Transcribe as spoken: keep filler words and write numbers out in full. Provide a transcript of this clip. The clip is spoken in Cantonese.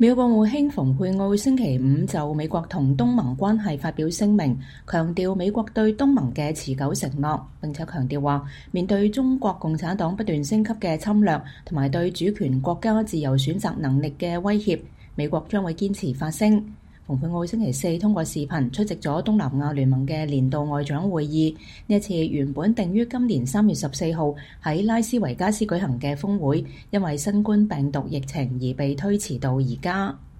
美國國務卿蓬佩奧星期五就美國同東盟關係發表聲明，強調美國對東盟嘅持久承諾，並且強調話，面對中國共產黨不斷升級嘅侵略同埋對主權國家自由選擇能力嘅威脅，美國將會堅持發聲。蓬佩奧星期四通過視頻出席咗東南亞聯盟嘅年度外長會議，呢一次原本定於今年三月十四號喺拉斯維加斯舉行嘅峰會，因為新冠病毒疫情而被推遲到而家。